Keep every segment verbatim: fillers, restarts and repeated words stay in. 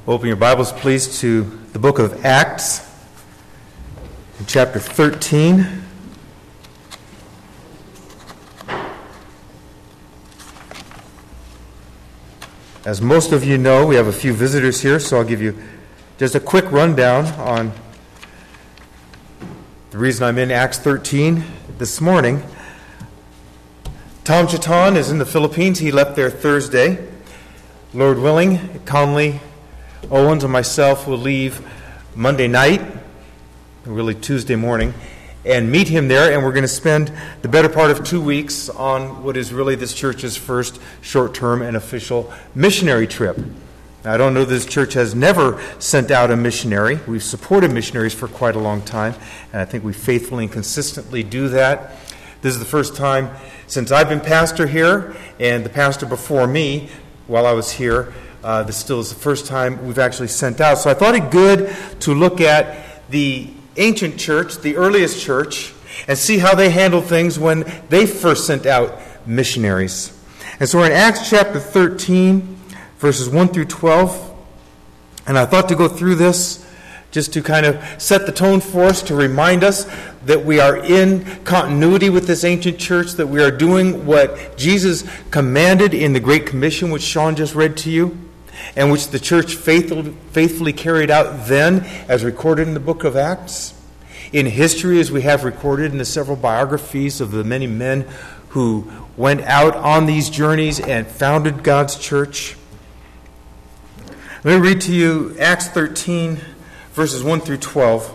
Open your Bibles, please, to the book of Acts, in chapter thirteen. As most of you know, we have a few visitors here, so I'll give you just a quick rundown on the reason I'm in Acts thirteen this morning. Tom Chiton is in the Philippines. He left there Thursday. Lord willing, Conley Owens and myself will leave Monday night, really Tuesday morning, and meet him there, and we're going to spend the better part of two weeks on what is really this church's first short-term and official missionary trip. Now, I don't know this church has never sent out a missionary. We've supported missionaries for quite a long time, and I think we faithfully and consistently do that. This is the first time since I've been pastor here, and the pastor before me, while I was here, Uh, this still is the first time we've actually sent out. So I thought it good to look at the ancient church, the earliest church, and see how they handled things when they first sent out missionaries. And so we're in Acts chapter thirteen, verses one through twelve. And I thought to go through this just to kind of set the tone for us, to remind us that we are in continuity with this ancient church, that we are doing what Jesus commanded in the Great Commission, which Sean just read to you, and which the church faithfully, faithfully carried out then, as recorded in the book of Acts. In history, as we have recorded in the several biographies of the many men who went out on these journeys and founded God's church. Let me read to you Acts thirteen, verses one through twelve.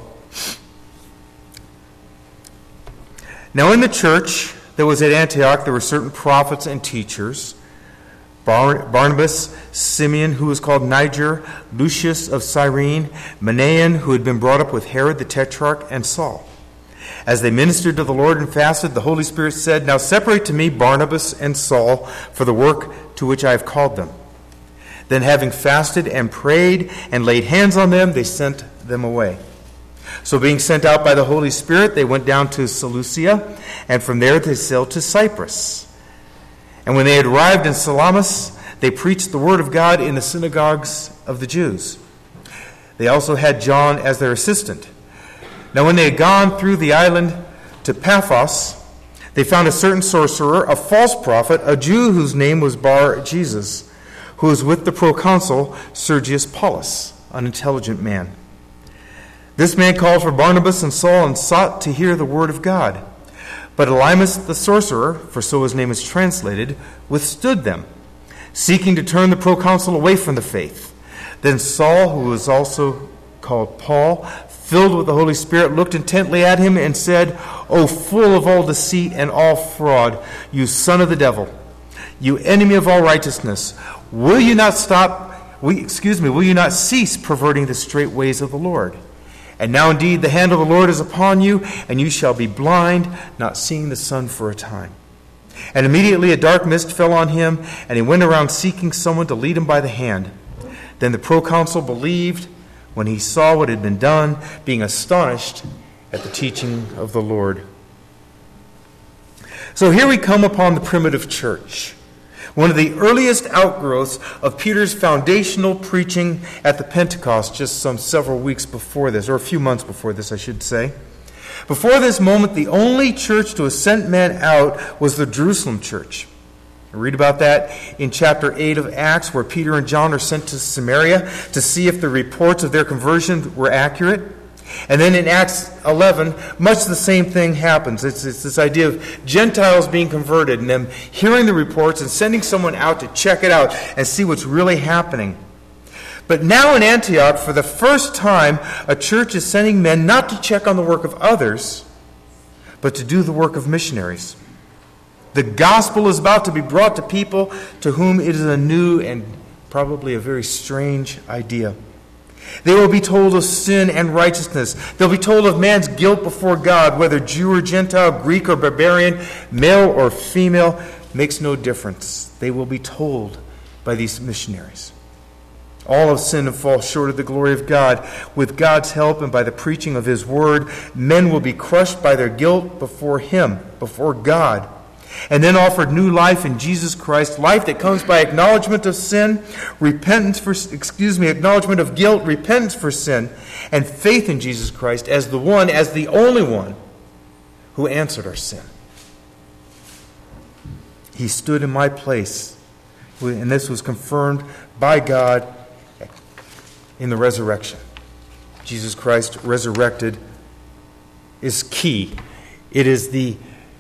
Now in the church that was at Antioch, there were certain prophets and teachers: Bar- Barnabas, Simeon, who was called Niger, Lucius of Cyrene, Manaen, who had been brought up with Herod the Tetrarch, and Saul. As they ministered to the Lord and fasted, the Holy Spirit said, "Now separate to me Barnabas and Saul for the work to which I have called them." Then having fasted and prayed and laid hands on them, they sent them away. So being sent out by the Holy Spirit, they went down to Seleucia, and from there they sailed to Cyprus. And when they had arrived in Salamis, they preached the word of God in the synagogues of the Jews. They also had John as their assistant. Now when they had gone through the island to Paphos, they found a certain sorcerer, a false prophet, a Jew whose name was Bar-Jesus, who was with the proconsul Sergius Paulus, an intelligent man. This man called for Barnabas and Saul and sought to hear the word of God. But Elymas the sorcerer, for so his name is translated, withstood them, seeking to turn the proconsul away from the faith. Then Saul, who was also called Paul, filled with the Holy Spirit, looked intently at him and said, "O full of all deceit and all fraud, you son of the devil, you enemy of all righteousness, will you not stop, will, excuse me, will you not cease perverting the straight ways of the Lord? And now indeed the hand of the Lord is upon you, and you shall be blind, not seeing the sun for a time." And immediately a dark mist fell on him, and he went around seeking someone to lead him by the hand. Then the proconsul believed when he saw what had been done, being astonished at the teaching of the Lord. So here we come upon the primitive church, one of the earliest outgrowths of Peter's foundational preaching at the Pentecost, just some several weeks before this, or a few months before this, I should say. Before this moment, the only church to have sent men out was the Jerusalem church. I read about that in chapter eight of Acts, where Peter and John are sent to Samaria to see if the reports of their conversion were accurate. And then in Acts eleven, much the same thing happens. It's, it's this idea of Gentiles being converted and them hearing the reports and sending someone out to check it out and see what's really happening. But now in Antioch, for the first time, a church is sending men not to check on the work of others, but to do the work of missionaries. The gospel is about to be brought to people to whom it is a new and probably a very strange idea. They will be told of sin and righteousness. They'll be told of man's guilt before God, whether Jew or Gentile, Greek or barbarian, male or female, makes no difference. They will be told by these missionaries. All have sinned and fall short of the glory of God. With God's help and by the preaching of His word, men will be crushed by their guilt before Him, before God. and then offered new life in Jesus Christ, life that comes by acknowledgement of sin, repentance for, excuse me, acknowledgement of guilt, repentance for sin, and faith in Jesus Christ as the one, as the only one who answered our sin. He stood in my place, and this was confirmed by God in the resurrection. Jesus Christ resurrected is key. It is the,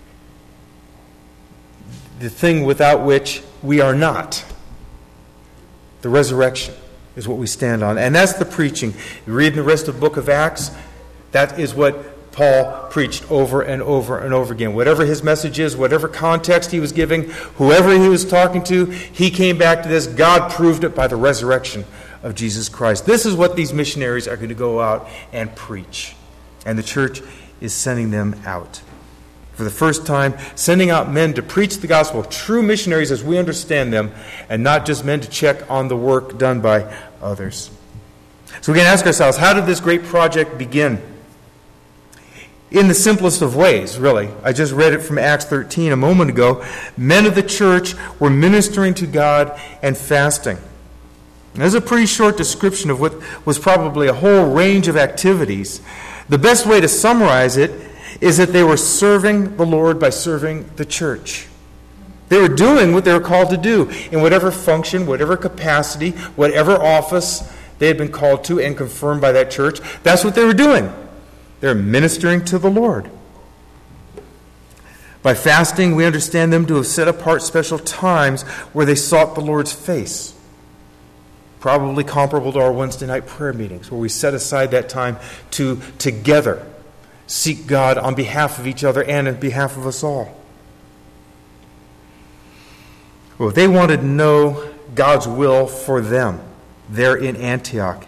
the thing without which we are not. The resurrection is what we stand on. And that's the preaching. You read in the rest of the book of Acts, that is what Paul preached over and over and over again. Whatever his message is, whatever context he was giving, whoever he was talking to, he came back to this. God proved it by the resurrection of Jesus Christ. This is what these missionaries are going to go out and preach. And the church is sending them out. For the first time, sending out men to preach the gospel, true missionaries as we understand them, and not just men to check on the work done by others. So we can ask ourselves, how did this great project begin? In the simplest of ways, really. I just read it from Acts thirteen a moment ago. Men of the church were ministering to God and fasting. There's a pretty short description of what was probably a whole range of activities. The best way to summarize it is that they were serving the Lord by serving the church. They were doing what they were called to do in whatever function, whatever capacity, whatever office they had been called to and confirmed by that church. That's what they were doing. They were ministering to the Lord. By fasting, we understand them to have set apart special times where they sought the Lord's face. Probably comparable to our Wednesday night prayer meetings, where we set aside that time to together seek God on behalf of each other and on behalf of us all. Well, they wanted to know God's will for them there in Antioch.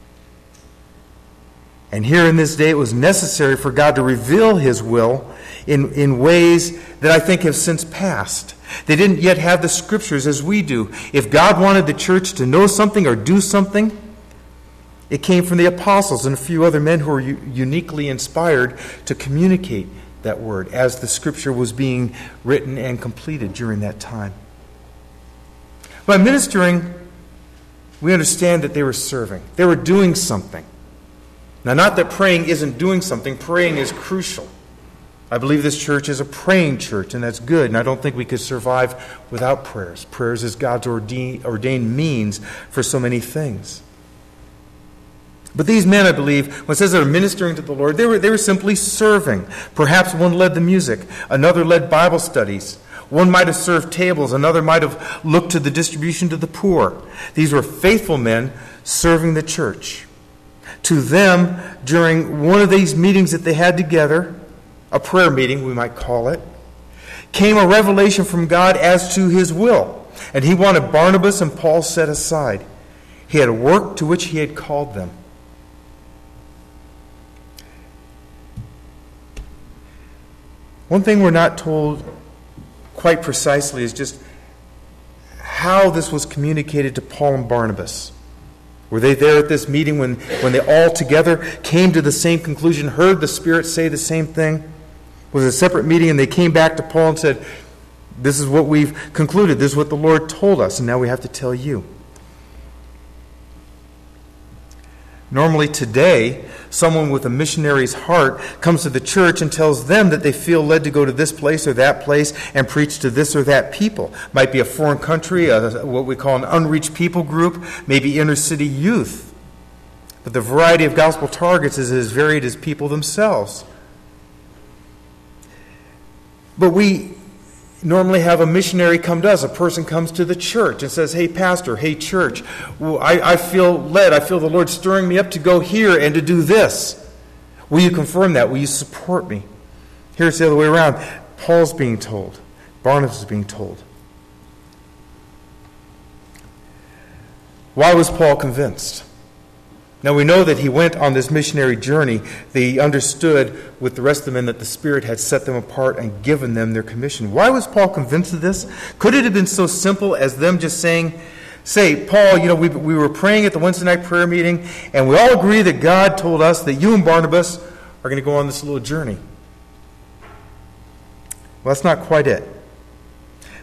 And here in this day, it was necessary for God to reveal His will in, in ways that I think have since passed. They didn't yet have the Scriptures as we do. If God wanted the church to know something or do something, it came from the apostles and a few other men who were u- uniquely inspired to communicate that word as the Scripture was being written and completed during that time. By ministering, we understand that they were serving. They were doing something. Now, not that praying isn't doing something. Praying is crucial. I believe this church is a praying church, and that's good. And I don't think we could survive without prayers. Prayers is God's ordained, ordained means for so many things. But these men, I believe, when it says they were ministering to the Lord, they were, they were simply serving. Perhaps one led the music. Another led Bible studies. One might have served tables. Another might have looked to the distribution to the poor. These were faithful men serving the church. To them, during one of these meetings that they had together, a prayer meeting, we might call it, came a revelation from God as to His will. And He wanted Barnabas and Paul set aside. He had a work to which He had called them. One thing we're not told quite precisely is just how this was communicated to Paul and Barnabas. Were they there at this meeting when, when they all together came to the same conclusion, heard the Spirit say the same thing? Was it a separate meeting and they came back to Paul and said, this is what we've concluded, this is what the Lord told us, and now we have to tell you. Normally today, someone with a missionary's heart comes to the church and tells them that they feel led to go to this place or that place and preach to this or that people. Might be a foreign country, a, what we call an unreached people group, maybe inner city youth. But the variety of gospel targets is as varied as people themselves. But we normally have a missionary come to us. A person comes to the church and says, hey, pastor, hey, church, well, I, I feel led. I feel the Lord stirring me up to go here and to do this. Will you confirm that? Will you support me? Here's the other way around. Paul's being told. Barnabas is being told. Why was Paul convinced? Now we know that he went on this missionary journey. They understood with the rest of the men that the Spirit had set them apart and given them their commission. Why was Paul convinced of this? Could it have been so simple as them just saying, say, Paul, you know, we, we were praying at the Wednesday night prayer meeting, and we all agree that God told us that you and Barnabas are going to go on this little journey. Well, that's not quite it.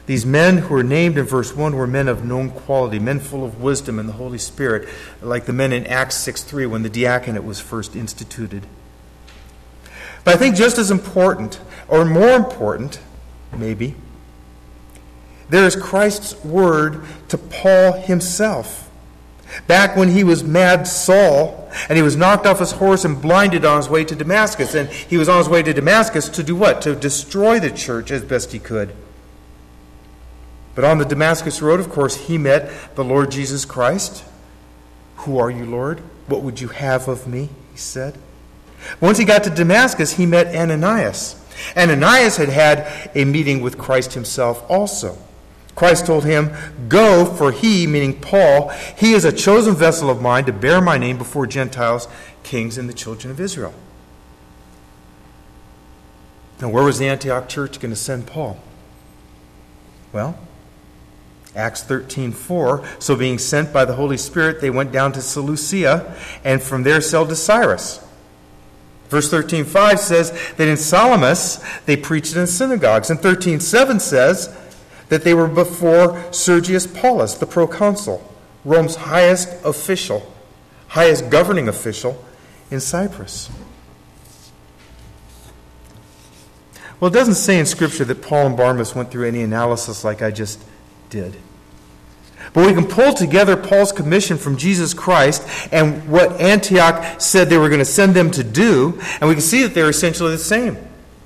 These men who are named in verse one were men of known quality, men full of wisdom and the Holy Spirit, like the men in Acts six three when the diaconate was first instituted. But I think just as important, or more important, maybe, there is Christ's word to Paul himself. Back when he was mad Saul, and he was knocked off his horse and blinded on his way to Damascus, and he was on his way to Damascus to do what? To destroy the church as best he could. But on the Damascus road, of course, he met the Lord Jesus Christ. "Who are you, Lord? What would you have of me?" he said. Once he got to Damascus, he met Ananias. Ananias had had a meeting with Christ himself also. Christ told him, "Go, for he," meaning Paul, "he is a chosen vessel of mine to bear my name before Gentiles, kings, and the children of Israel." Now, where was the Antioch church going to send Paul? Well, Acts thirteen four, so being sent by the Holy Spirit, they went down to Seleucia, and from there sailed to Cyrus. Verse thirteen five says that in Salamis they preached in synagogues. And thirteen seven says that they were before Sergius Paulus, the proconsul, Rome's highest official, highest governing official in Cyprus. Well, it doesn't say in Scripture that Paul and Barnabas went through any analysis like I just did. But we can pull together Paul's commission from Jesus Christ and what Antioch said they were going to send them to do, and we can see that they're essentially the same.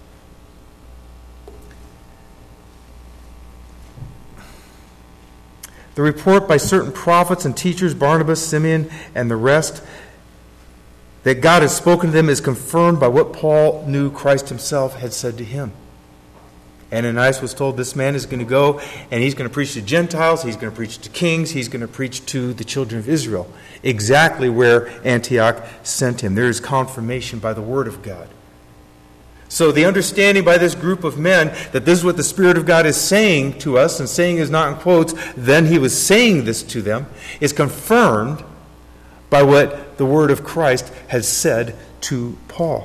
The report by certain prophets and teachers, Barnabas, Simeon, and the rest, that God has spoken to them is confirmed by what Paul knew Christ himself had said to him. Ananias was told this man is going to go and he's going to preach to Gentiles, he's going to preach to kings, he's going to preach to the children of Israel. Exactly where Antioch sent him. There is confirmation by the word of God. So the understanding by this group of men that this is what the Spirit of God is saying to us, and saying is not in quotes, then he was saying this to them, is confirmed by what the word of Christ has said to Paul.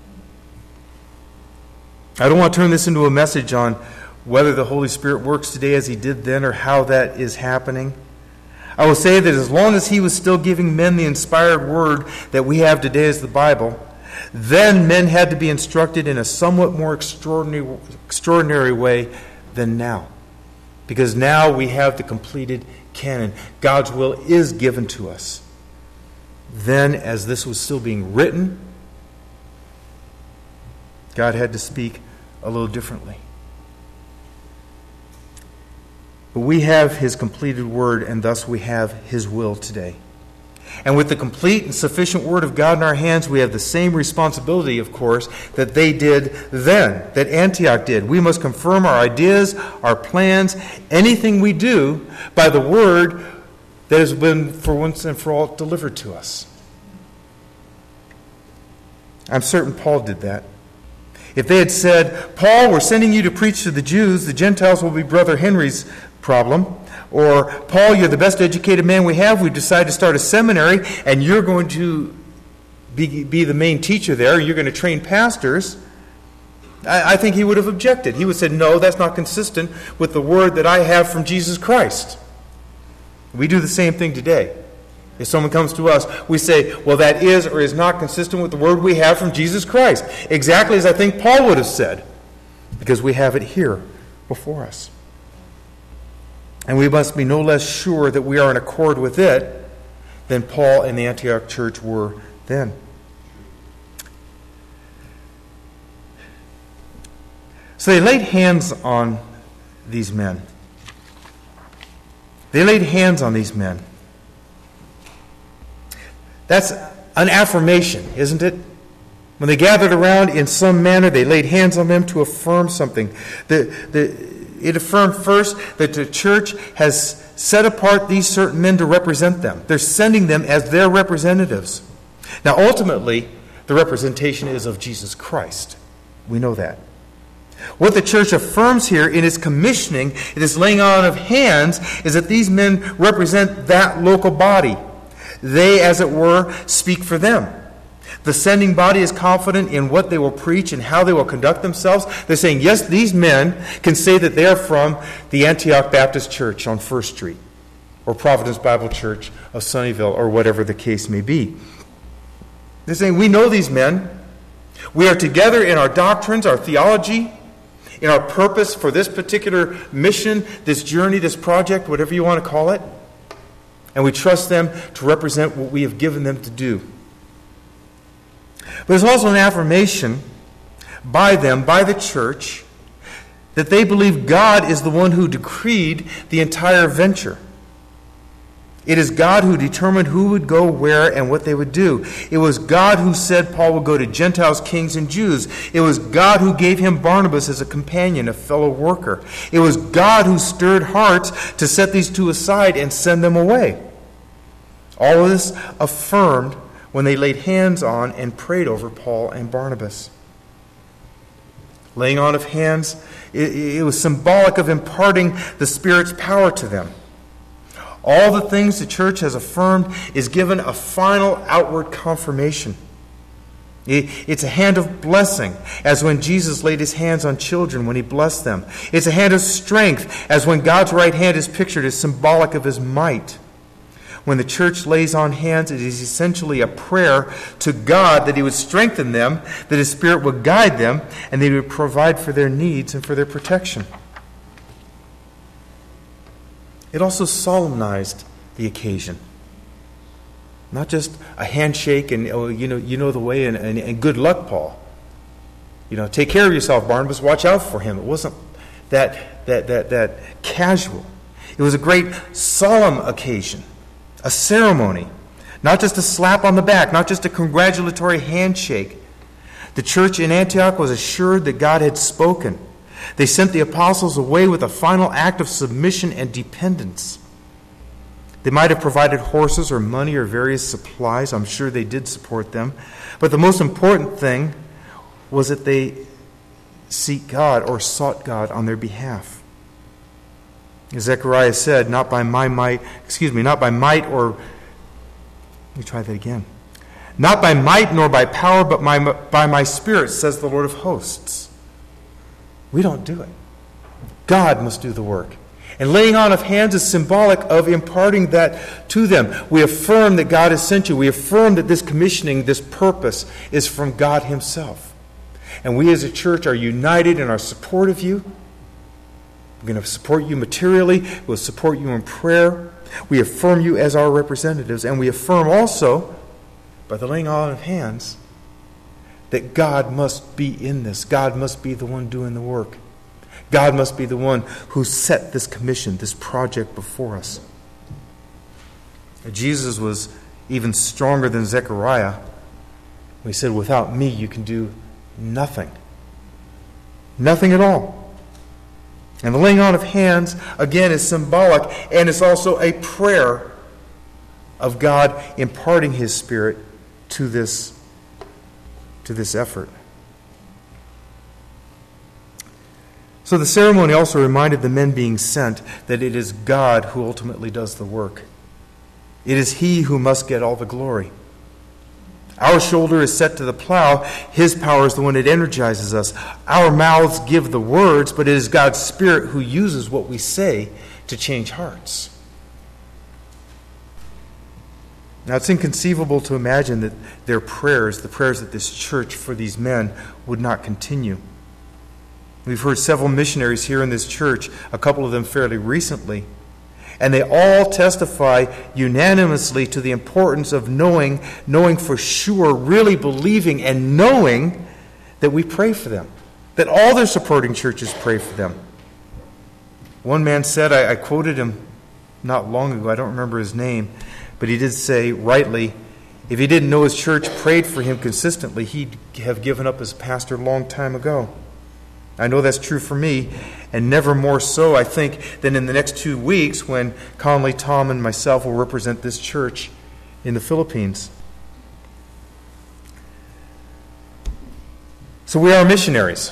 I don't want to turn this into a message on whether the Holy Spirit works today as he did then or how that is happening. I will say that as long as he was still giving men the inspired word that we have today as the Bible, then men had to be instructed in a somewhat more extraordinary, extraordinary way than now. Because now we have the completed canon. God's will is given to us. Then, as this was still being written, God had to speak a little differently. But we have his completed word, and thus we have his will today. And with the complete and sufficient word of God in our hands, we have the same responsibility, of course, that they did then, that Antioch did. We must confirm our ideas, our plans, anything we do by the word that has been for once and for all delivered to us. I'm certain Paul did that. If they had said, "Paul, we're sending you to preach to the Jews, the Gentiles will be Brother Henry's problem," or, "Paul, you're the best educated man we have, we've decided to start a seminary, and you're going to be, be the main teacher there, you're going to train pastors," I, I think he would have objected. He would have said, "No, that's not consistent with the word that I have from Jesus Christ." We do the same thing today. If someone comes to us, we say, "Well, that is or is not consistent with the word we have from Jesus Christ." Exactly as I think Paul would have said, because we have it here before us. And we must be no less sure that we are in accord with it than Paul and the Antioch church were then. So they laid hands on these men. They laid hands on these men. That's an affirmation, isn't it? When they gathered around in some manner, they laid hands on them to affirm something. The, the, it affirmed first that the church has set apart these certain men to represent them. They're sending them as their representatives. Now, ultimately, the representation is of Jesus Christ. We know that. What the church affirms here in its commissioning, in its laying on of hands, is that these men represent that local body. They, as it were, speak for them. The sending body is confident in what they will preach and how they will conduct themselves. They're saying, yes, these men can say that they are from the Antioch Baptist Church on First Street, or Providence Bible Church of Sunnyvale, or whatever the case may be. They're saying, we know these men. We are together in our doctrines, our theology, in our purpose for this particular mission, this journey, this project, whatever you want to call it. And we trust them to represent what we have given them to do. But there's also an affirmation by them, by the church, that they believe God is the one who decreed the entire venture. It is God who determined who would go where and what they would do. It was God who said Paul would go to Gentiles, kings, and Jews. It was God who gave him Barnabas as a companion, a fellow worker. It was God who stirred hearts to set these two aside and send them away. All of this affirmed when they laid hands on and prayed over Paul and Barnabas. Laying on of hands, it, it was symbolic of imparting the Spirit's power to them. All the things the church has affirmed is given a final outward confirmation. It, it's a hand of blessing, as when Jesus laid his hands on children when he blessed them. It's a hand of strength, as when God's right hand is pictured as symbolic of his might. When the church lays on hands, it is essentially a prayer to God that he would strengthen them, that his Spirit would guide them, and that he would provide for their needs and for their protection. It also solemnized the occasion. Not just a handshake and, oh, you know, you know the way, and, and, and good luck, Paul. You know, take care of yourself, Barnabas. Watch out for him. It wasn't that that that that casual. It was a great solemn occasion. A ceremony, not just a slap on the back, not just a congratulatory handshake. The church in Antioch was assured that God had spoken. They sent the apostles away with a final act of submission and dependence. They might have provided horses or money or various supplies. I'm sure they did support them. But the most important thing was that they seek God or sought God on their behalf. As Zechariah said, not by my might, excuse me, not by might or, let me try that again. Not by might nor by power, but my, by my Spirit, says the Lord of hosts. We don't do it. God must do the work. And laying on of hands is symbolic of imparting that to them. We affirm that God has sent you. We affirm that this commissioning, this purpose, is from God himself. And we as a church are united in our support of you. We're going to support you materially. We'll support you in prayer. We affirm you as our representatives. And we affirm also, by the laying on of hands, that God must be in this. God must be the one doing the work. God must be the one who set this commission, this project before us. Jesus was even stronger than Zechariah. He said, without me you can do nothing. Nothing at all. And the laying on of hands, again, is symbolic, and it's also a prayer of God imparting his Spirit to this, to this effort. So the ceremony also reminded the men being sent that it is God who ultimately does the work. It is he who must get all the glory. Our shoulder is set to the plow. His power is the one that energizes us. Our mouths give the words, but it is God's Spirit who uses what we say to change hearts. Now, it's inconceivable to imagine that their prayers, the prayers of this church for these men, would not continue. We've heard several missionaries here in this church, a couple of them fairly recently, and they all testify unanimously to the importance of knowing, knowing for sure, really believing and knowing that we pray for them, that all their supporting churches pray for them. One man said, I, I quoted him not long ago, I don't remember his name, but he did say rightly, if he didn't know his church prayed for him consistently, he'd have given up as pastor a long time ago. I know that's true for me, and never more so, I think, than in the next two weeks when Conley, Tom, and myself will represent this church in the Philippines. So we are missionaries.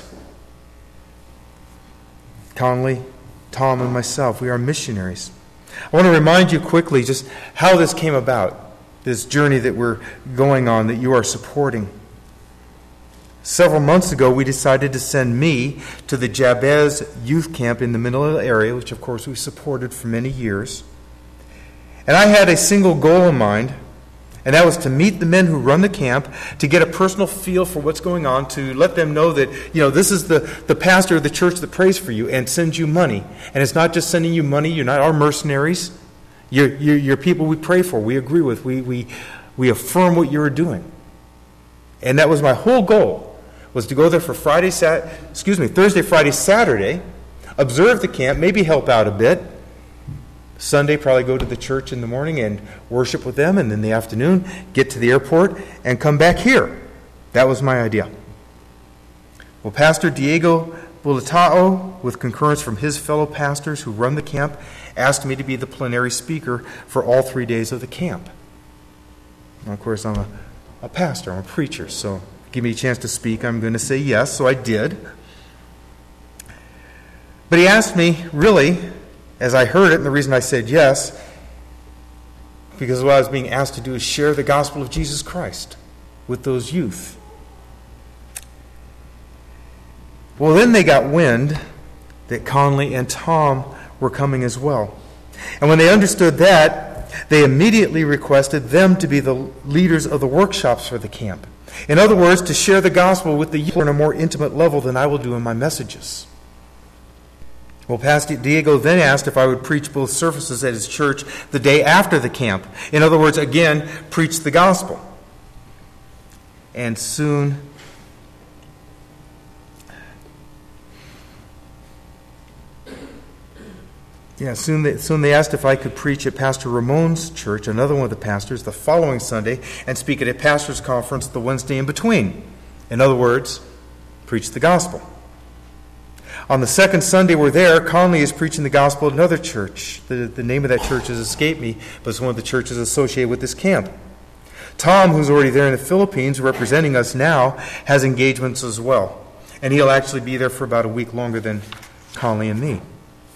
Conley, Tom, and myself, we are missionaries. I want to remind you quickly just how this came about. this journey that we're going on, that you are supporting. Several months ago, we decided to send me to the Jabez youth camp in the Manila area, which of course we supported for many years. And I had a single goal in mind, and that was to meet the men who run the camp, to get a personal feel for what's going on, to let them know that, you know, this is the, the pastor of the church that prays for you and sends you money. And it's not just sending you money. You're not our mercenaries. You're, you're, you're people we pray for, we agree with, we, we, we affirm what you're doing. And that was my whole goal, was to go there for Friday, Sat, excuse me, Thursday, Friday, Saturday, observe the camp, maybe help out a bit. Sunday, probably go to the church in the morning and worship with them, and then in the afternoon, get to the airport and come back here. That was my idea. Well, Pastor Diego Bulatao, with concurrence from his fellow pastors who run the camp, asked me to be the plenary speaker for all three days of the camp. And of course, I'm a, a pastor, I'm a preacher, so give me a chance to speak, I'm going to say yes, so I did. But he asked me, really, as I heard it, and the reason I said yes, because what I was being asked to do is share the gospel of Jesus Christ with those youth. Well, then they got wind that Conley and Tom were coming as well. And when they understood that, they immediately requested them to be the leaders of the workshops for the camp. In other words, to share the gospel with the youth on a more intimate level than I will do in my messages. Well, Pastor Diego then asked if I would preach both services at his church the day after the camp. In other words, again, preach the gospel. And soon, yeah, soon they, soon they asked if I could preach at Pastor Ramon's church, another one of the pastors, the following Sunday, and speak at a pastor's conference the Wednesday in between. In other words, preach the gospel. On the second Sunday we're there, Conley is preaching the gospel at another church. The, the name of that church has escaped me, but it's one of the churches associated with this camp. Tom, who's already there in the Philippines, representing us now, has engagements as well. And he'll actually be there for about a week longer than Conley and me.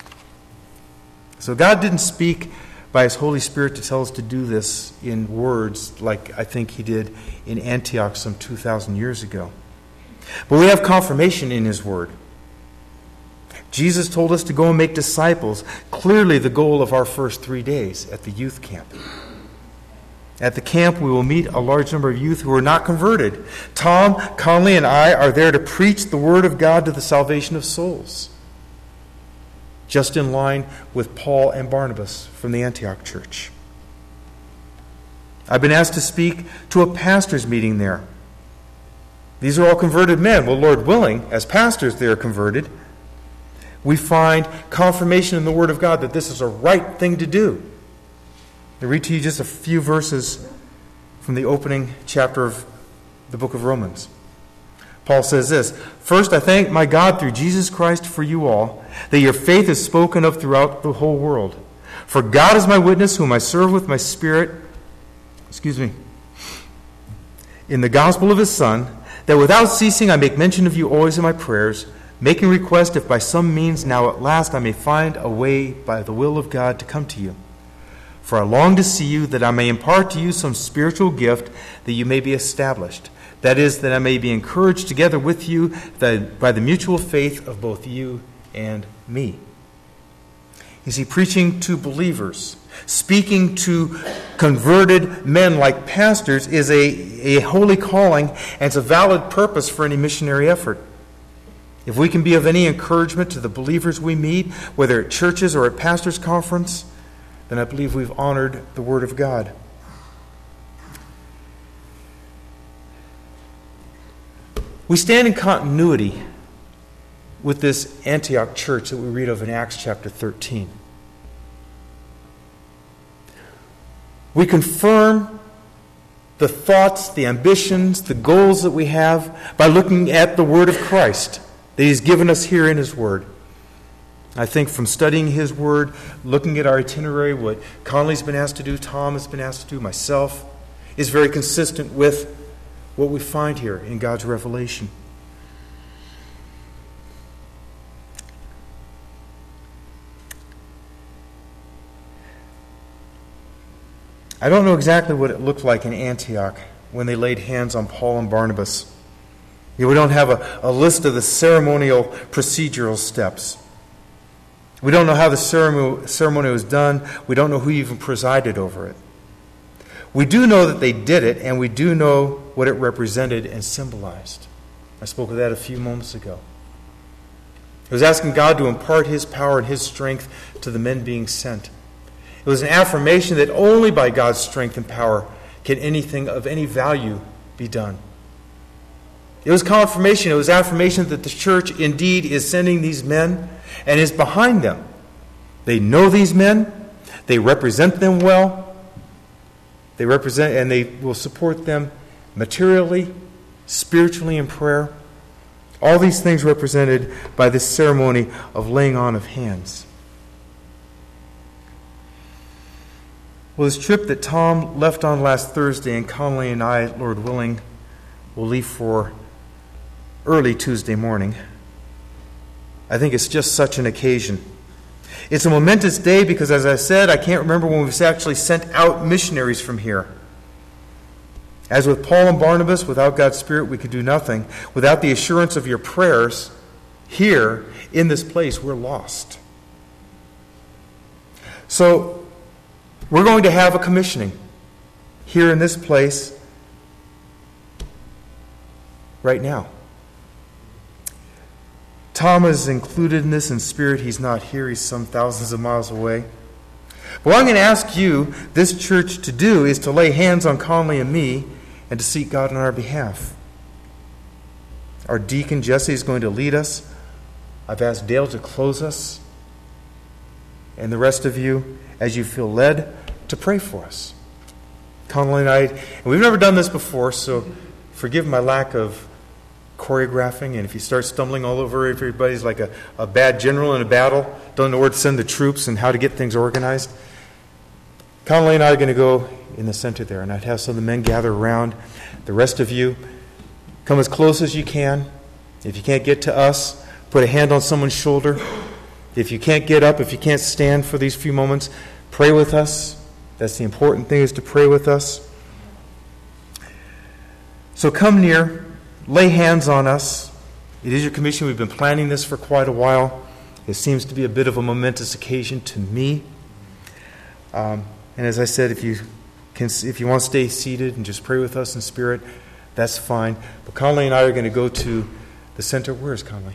So God didn't speak by His Holy Spirit to tell us to do this in words like I think He did in Antioch some two thousand years ago. But we have confirmation in His Word. Jesus told us to go and make disciples, clearly the goal of our first three days at the youth camp. At the camp, we will meet a large number of youth who are not converted. Tom, Conley, and I are there to preach the Word of God to the salvation of souls, just in line with Paul and Barnabas from the Antioch church. I've been asked to speak to a pastor's meeting there. These are all converted men. Well, Lord willing, as pastors they are converted. We find confirmation in the Word of God that this is a right thing to do. I read to you just a few verses from the opening chapter of the book of Romans. Paul says this, "First, I thank my God through Jesus Christ for you all, that your faith is spoken of throughout the whole world. For God is my witness, whom I serve with my spirit, excuse me, in the gospel of His Son, that without ceasing I make mention of you always in my prayers, making request if by some means now at last I may find a way by the will of God to come to you. For I long to see you, that I may impart to you some spiritual gift, that you may be established. That is, that I may be encouraged together with you that by the mutual faith of both you and me." You see, preaching to believers, speaking to converted men like pastors is a, a holy calling, and it's a valid purpose for any missionary effort. If we can be of any encouragement to the believers we meet, whether at churches or at pastors' conference, then I believe we've honored the Word of God. We stand in continuity with this Antioch church that we read of in Acts chapter thirteen. We confirm the thoughts, the ambitions, the goals that we have by looking at the Word of Christ that He's given us here in His Word. I think from studying His Word, looking at our itinerary, what Conley's been asked to do, Tom has been asked to do, myself, is very consistent with what we find here in God's revelation. I don't know exactly what it looked like in Antioch when they laid hands on Paul and Barnabas. You know, we don't have a, a list of the ceremonial procedural steps. We don't know how the ceremony, ceremony was done. We don't know who even presided over it. We do know that they did it, and we do know what it represented and symbolized. I spoke of that a few moments ago. It was asking God to impart His power and His strength to the men being sent. It was an affirmation that only by God's strength and power can anything of any value be done. It was confirmation. It was affirmation that the church indeed is sending these men and is behind them. They know these men. They represent them well. They represent and they will support them materially, spiritually, in prayer. All these things represented by this ceremony of laying on of hands. Well, this trip that Tom left on last Thursday, and Conley and I, Lord willing, will leave for early Tuesday morning. I think it's just such an occasion. It's a momentous day because, as I said, I can't remember when we've actually sent out missionaries from here. As with Paul and Barnabas, without God's Spirit, we could do nothing. Without the assurance of your prayers, here, in this place, we're lost. So, we're going to have a commissioning here in this place right now. Tom is included in this in spirit. He's not here. He's some thousands of miles away. But what I'm going to ask you, this church, to do is to lay hands on Conley and me and to seek God on our behalf. Our deacon, Jesse, is going to lead us. I've asked Dale to close us. And the rest of you, as you feel led, to pray for us. Conley and I, and we've never done this before, so forgive my lack of choreographing, and if you start stumbling all over everybody's like a, a bad general in a battle, don't know where to send the troops and how to get things organized. Conley and I are going to go in the center there, and I'd have some of the men gather around. The rest of you, come as close as you can. If you can't get to us, put a hand on someone's shoulder. If you can't get up, if you can't stand for these few moments, pray with us. That's the important thing, is to pray with us. So come near. Lay hands on us. It is your commission. We've been planning this for quite a while. It seems to be a bit of a momentous occasion to me. Um, and as I said, if you can, if you want to stay seated and just pray with us in spirit, that's fine. But Conley and I are going to go to the center. Where is Conley?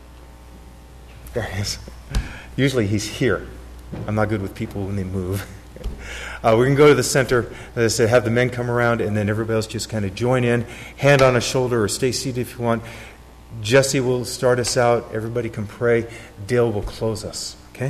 There he is. Usually he's here. I'm not good with people when they move. Uh, we're going to go to the center, as I said, have the men come around, and then everybody else just kind of join in, hand on a shoulder, or stay seated if you want. Jesse will start us out. Everybody can pray. Dale will close us. Okay?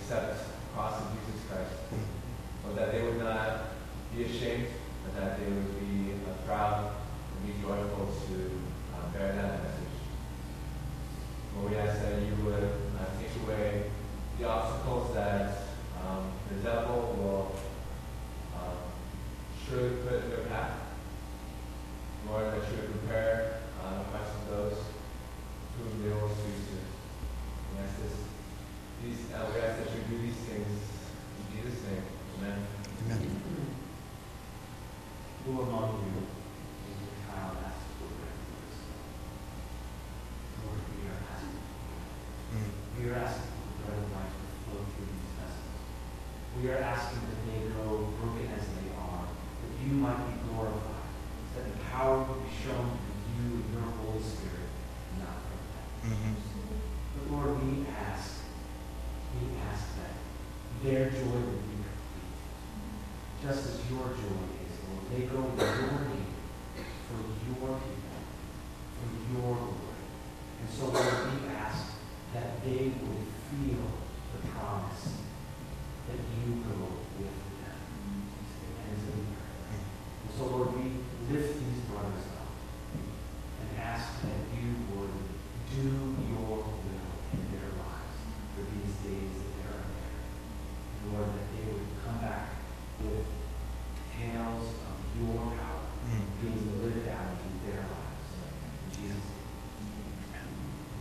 That they would not be ashamed, but that they would might be glorified, that the power would be shown through you and your Holy Spirit, not from them. Mm-hmm. But Lord, we ask, we ask that their joy would be complete, just as your joy is, Lord. They go in your name for your people, for your glory. And so, Lord, we ask that they would feel the promise that you go with them. And so, and so, Lord, we lift these brothers up and ask that you would do your will in their lives for these days that they're unmarried. And Lord, that they would come back with tales of your power Mm. being lived out in their lives. In Jesus' name.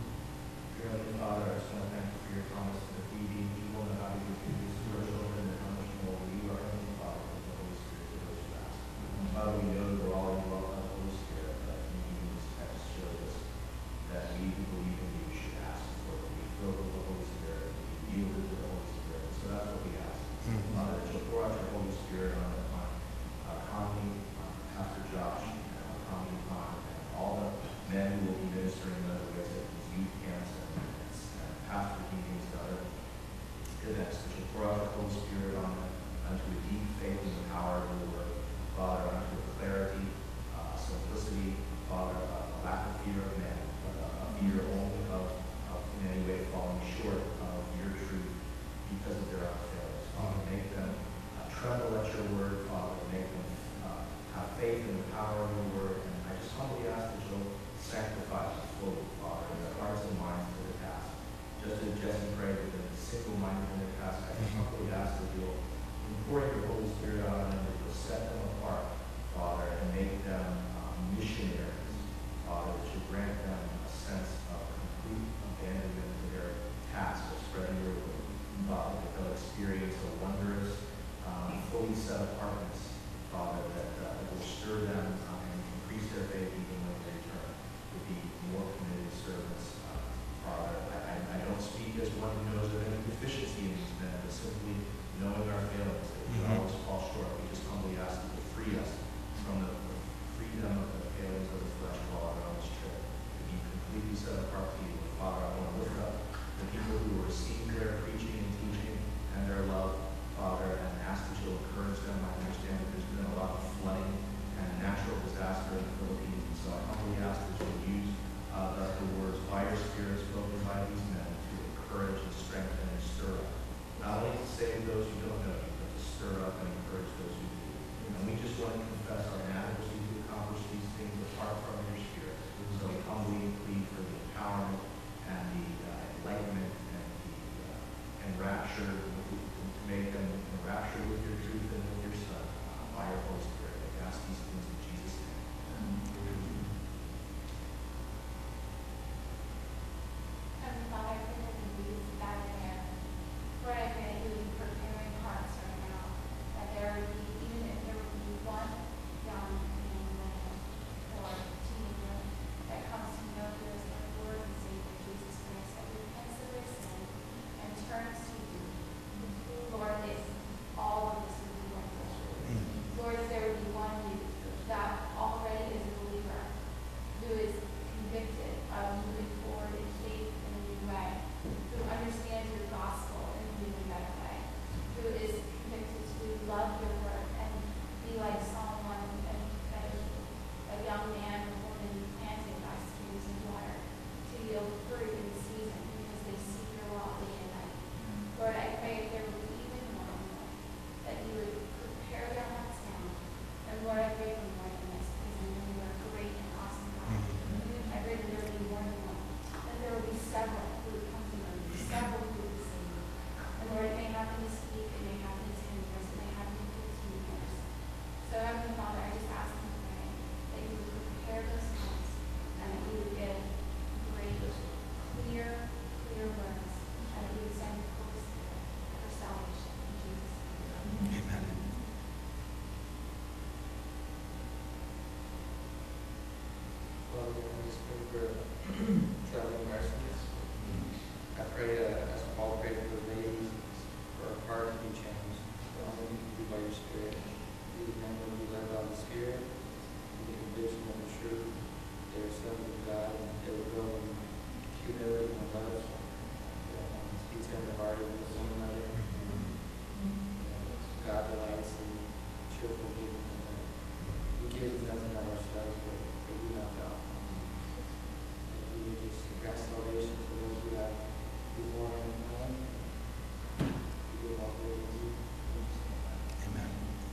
Dear Heavenly Father, I just want to thank you for your promise that we being people know how to introduce to our children and how much more you, our Heavenly Father, with the Holy Spirit to those who ask. Father, we know that we're all indwelt by the Holy Spirit, but you in this text shows us that we who believe in you should ask for it, to be filled with the Holy Spirit, to be yielded to the Holy Spirit. So that's what we ask. Mm. Father, that you'll pour out your Holy Spirit on, on uh, Conley, on Pastor Josh, and on Conley Pond, and all the men who will be ministering in other ways at these youth camps and, and, and pastor meetings and other events. That you'll pour out the Holy Spirit on them unto a deep faith in the power of your word. Father, unto a clarity, uh, simplicity, Father, uh, a lack of fear of man, but a, a fear only of, of in any way falling short of your truth because of their own failures. Father, make them uh, tremble at your word, Father. Make them uh, have faith in the power of your word. And I just humbly ask that you'll sanctify them fully, Father, in their hearts and minds to the task. Just as Jesse prayed with a single-minded in their task, I just humbly ask that you'll pour your Holy Spirit on them, that you'll set them apart, Father, and make them uh, missionaries, Father, that you grant them a sense of complete abandonment to their task of spreading your word, Father, that they'll experience a wondrous, um, fully set apartness, Father, that uh, will stir them um, and increase their faith even when they return to be more committed servants, uh, Father. I, I, I don't speak as one who knows of any deficiency in these men, but simply knowing our failings, that we Mhm. always fall short. We just humbly ask that you free us from the, the freedom of the failings of the flesh while we're on this trip, to be completely set apart to you. And Father, I want to lift up the people who are receiving their preaching and teaching and their love, Father, and ask that you'll encourage them. I understand that there's been a lot of flooding and natural disaster in the Philippines, and so I humbly ask that you'll use uh, the, the words by your Spirit spoken by these men to encourage and strengthen and stir up. Not only to save those who don't know you, but to stir up and encourage those who do. And we just want to confess our inadequacy to accomplish these things apart from your Spirit. So we humbly plead for the empowerment and the uh, enlightenment and the uh, enrapture, to make them enraptured with your truth and with your Son uh, by your Holy Spirit. We ask these things in Jesus' name. Heavenly Father, I pray that you lead us back there. Lord, I pray that you would be preparing hearts right now, that there would be, even if there would be one young man or teenager that comes to know you as their Lord and Savior, Jesus Christ, that repents of their sin and turns to you. Lord, it's all of this would be beneficial. Lord, if there would be one youth that already is a believer, who is convicted of moving forward in faith in a new way, who understands your gospel in a new and better way, who is convicted to love your word and be like Solomon and, and a young man or woman planted by streams of water to yield fruit in season because they seek your law day and night. Lord, I pray if there would be even one of them, that you would prepare their hearts now. And Lord, I pray for more than this because I know you are great and awesome God. I pray that there would be more than one, that there would be several who would come to know you, several who would see you. And Lord, it may happen this week, it may happen in ten years, it may happen in fifteen the Spirit, and the conviction of the truth. They are sons of God, and they will grow in humility and love. Be tender-hearted with one another. God delights in cheerful giving. We give nothing of ourselves, but but we love God. And we just cast salvation to those who have been born in God. We give all glory to you. Amen.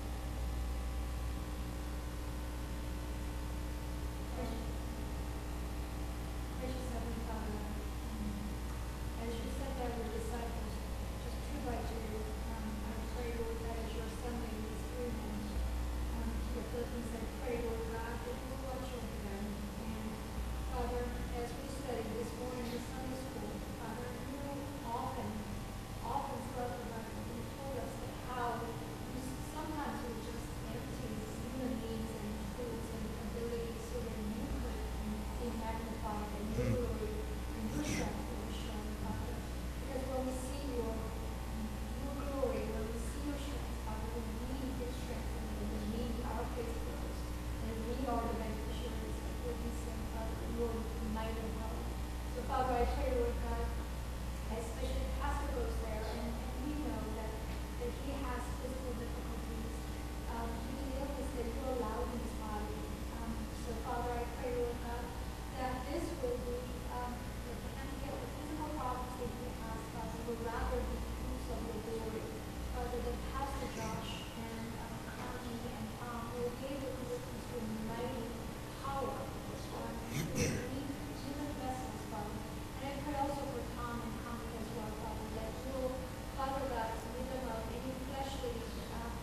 Gracious Heavenly Father, um, as you said that your disciples, just two by two, um, I pray, Lord, that as you're assembling these three men, um, to the Philippines, I pray, Lord God, that you will watch over them. And Father, as we studied this morning in Sunday school, Father, you often, often throughout the Bible, you told us that how you sometimes would just empty human needs and tools and abilities so that you could be magnified and your glory and your strength will be shown, Father. Because when we see your, your glory, when we see your strength, Father, we need your strength and we need our faith grows. And we are the beneficiaries of what you send, Father, your mighty power. So, Father, I pray, Lord God, especially Pastor goes there, and, and we know that, that he has physical difficulties um, due to the illness that you allowed in his body. Um, so, Father, I pray, Lord God, that this will be, um, that the handicap, the physical problems that he has, Father, will rather be proofs of your glory. Father, that Pastor Josh and um, Connie and Tom will be able to listen to a mighty power um, through human vessels, Father. And I pray also for Tom and Connie as well, Father, that you will, Father God, rid them of any fleshly um,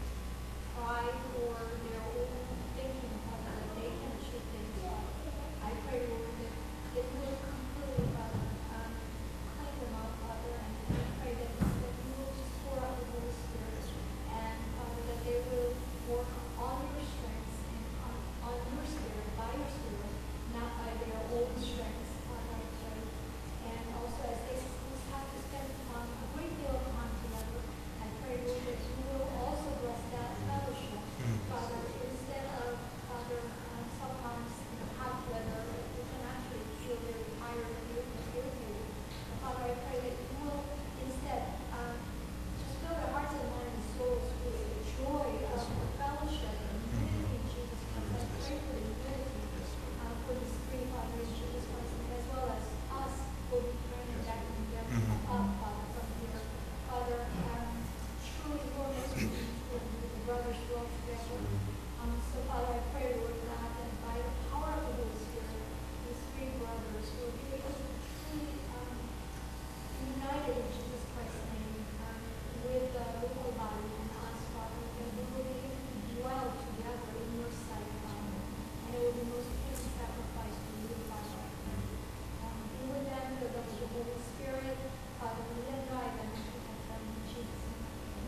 pride or their own thinking, Father, that they can achieve things, Father. I pray, Lord, that it will completely, Father, um, clean them up, Father, and I pray that, that you will just pour out the Holy Spirit, and, Father, that they will work on your strengths and on, on your Spirit, by your Spirit, not by their own strengths, Father, I pray. And also, as they have to spend um, a great deal of time together, I pray, Lord, that you will also bless that fellowship, Father, instead of, Father, um, sometimes, you know, hot weather, you can actually feel very tired and irritated. Father, I pray that you will instead um, just fill their hearts and minds and souls with the joy of fellowship and unity in Jesus Christ. I pray for the unity um, for these three, Father, in Jesus Christ, and as well as us will be praying back and together up, Father, from here. Father, um, truly your ministry with the brothers dwell together. Um, so, Father, I pray, Lord God, that by the power of the Holy Spirit, these three brothers will be able to truly um, be united in Jesus Christ's name um, with the local body and us, Father, and we will be able to dwell together in your sight, Father. And it will be most pleasing sacrifice to you, Father. Um, be with them, fill them with the Holy Spirit, Father, lead and guide them and protect them in Jesus' name.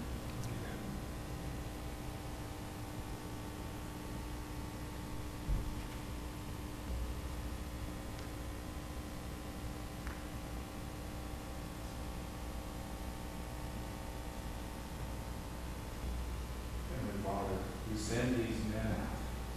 Heavenly Father, we send these men out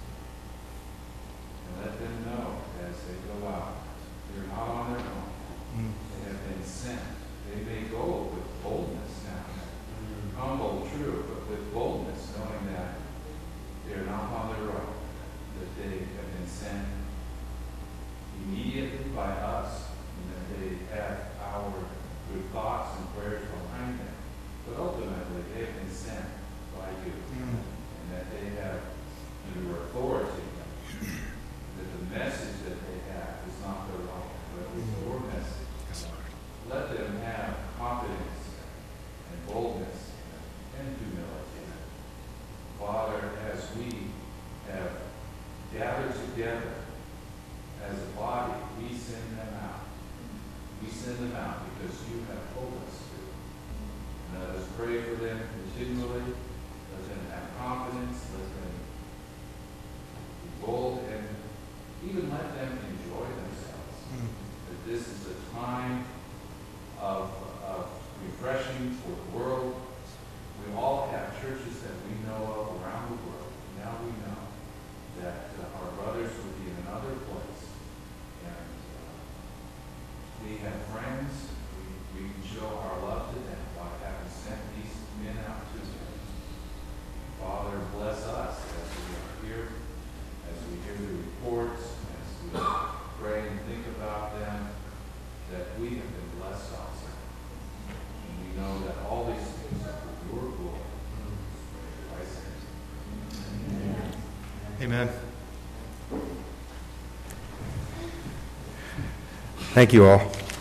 and let them know as they go out, they're not on their own. They have been sent. They may go with boldness now, humble, true, but with boldness, knowing that they're not on their own, that they have been sent immediately by us, and that they have our good thoughts and prayers behind them. But ultimately, they have been sent by you, and that they have your authority, that the message that they have is not their own, but it's your message. Let them have confidence and boldness and humility. Father, as we have gathered together as a body, we send them out. We send them out because you have told us to. Let us pray for them continually. Let them have confidence. Let them be bold, and even let them enjoy themselves. That this is a time of, of refreshing for the world. We all have churches that we know of around the world. Now we Amen. Thank you all.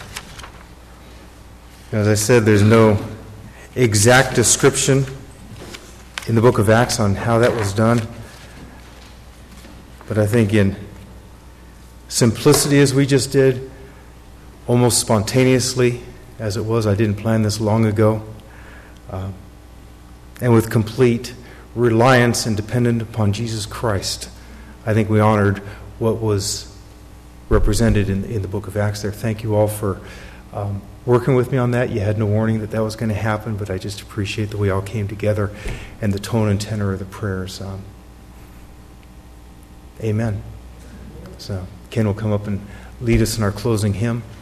As I said, there's no exact description in the book of Acts on how that was done. But I think in simplicity as we just did, almost spontaneously as it was, I didn't plan this long ago, um, and with complete reliance and dependent upon Jesus Christ, I think we honored what was represented in, in the book of Acts there. Thank you all for um, working with me on that. You had no warning that that was going to happen, but I just appreciate that we all came together and the tone and tenor of the prayers. Um, amen. So Ken will come up and lead us in our closing hymn.